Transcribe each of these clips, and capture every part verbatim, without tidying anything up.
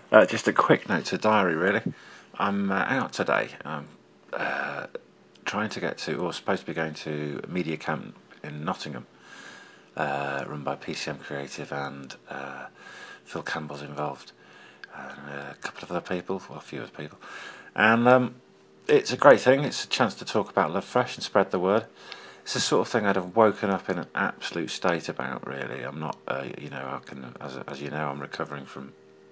Uh, just a quick note to the diary, really. I'm uh, out today. I'm uh, trying to get to, or supposed to be going to Media Camp in Nottingham, uh, run by P C M Creative, and uh, Phil Campbell's involved, and a couple of other people, well, a few other people. And um, it's a great thing. It's a chance to talk about Love Fresh and spread the word. It's the sort of thing I'd have woken up in an absolute state about, really. I'm not, uh, you know, I can, as, as you know, I'm recovering from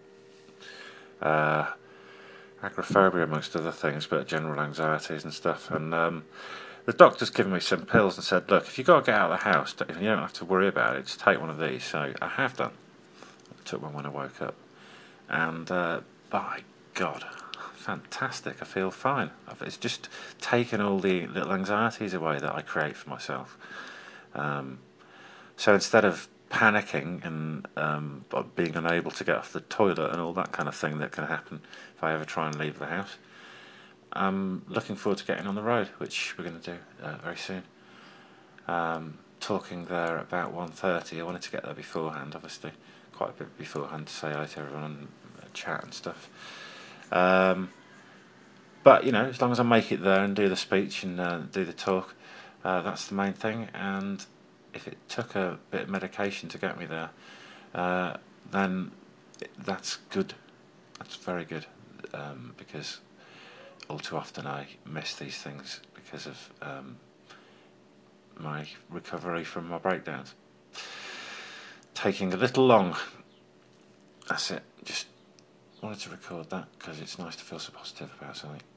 uh, agoraphobia amongst other things, but general anxieties and stuff. And um, the doctor's given me some pills and said, look, if you've got to get out of the house, you don't have to worry about it, just take one of these. So I have done. I took one when I woke up. And uh, by God, fantastic. I feel fine. It's just taken all the little anxieties away that I create for myself. Um, so instead of panicking and um, being unable to get off the toilet and all that kind of thing that can happen if I ever try and leave the house, I'm looking forward to getting on the road, which we're going to do uh, very soon. Um, talking there at about one thirty. I wanted to get there beforehand, obviously, quite a bit beforehand, to say hi to everyone and uh, chat and stuff. Um, but, you know, as long as I make it there and do the speech and uh, do the talk, uh, that's the main thing. And if it took a bit of medication to get me there, uh, then that's good. That's very good, um, because all too often I miss these things because of um, my recovery from my breakdowns. Taking a little long. That's it. Just wanted to record that because it's nice to feel so positive about something.